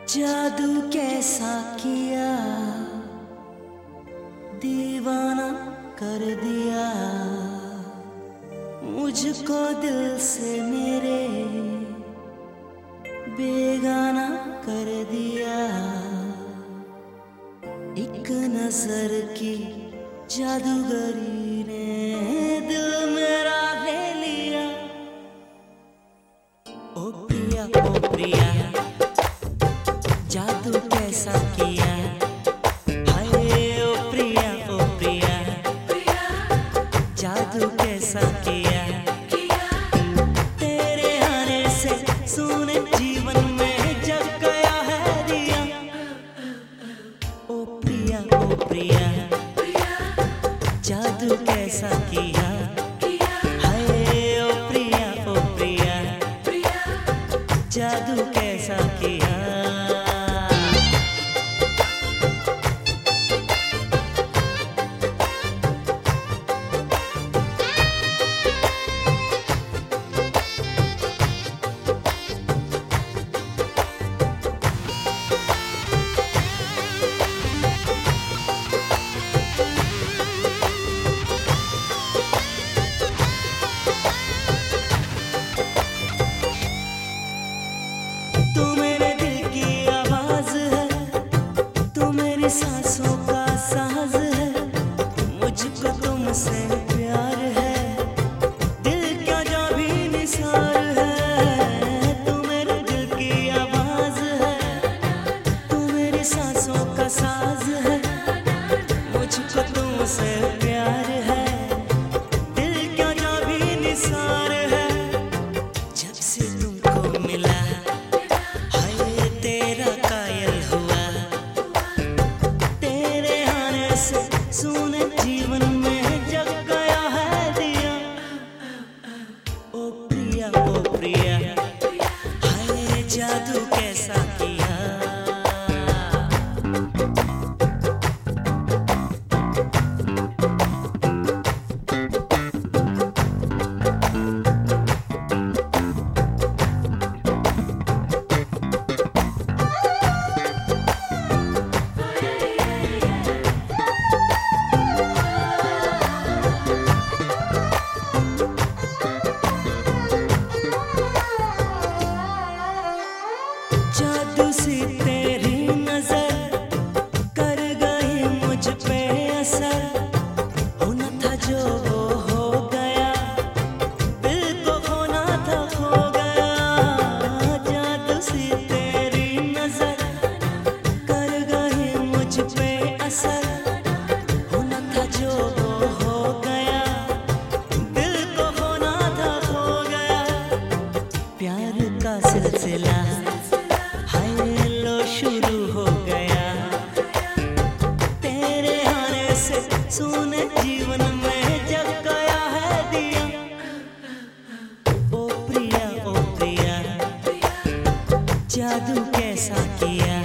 जादू कैसा किया, दीवाना कर दिया मुझको दिल से मेरे, बेगाना कर दिया। एक नजर की जादूगरी ने दिल मेरा ले लिया। ओ प्रिया जादू कैसा किया, हाय ओ प्रिया जादू कैसा किया। तेरे आने से सुने जीवन में जग गया है दिया। ओ प्रिया जादू कैसा किया, हाय ओ प्रिया जादू कैसा किया। सांसों का साज है, मुझको तुमसे प्यार है, दिल क्या जा भी निसार है। तू मेरे दिल की आवाज है, तू मेरी सांसों का साज है, मुझको तुमसे प्यार है, दिल क्या जा भी निसार है। जब से तुमको मिला हाय तेरा कायल हुआ, सुने जीवन में जग गया है दिया। ओ प्रिया हाय जादू कैसा किया। जादू सी तेरी नजर कर गई मुझ पे असर, होना था जो वो हो गया, दिल को खोना था खो गया। जादू सी तेरी नजर कर गई मुझ पे असर, होना था जो वो हो गया, दिल को खोना था खो गया। प्यार का सिलसिला शुरू हो गया, तेरे आने से सुने जीवन में जग गया है दिया। ओ प्रिया जादू कैसा किया।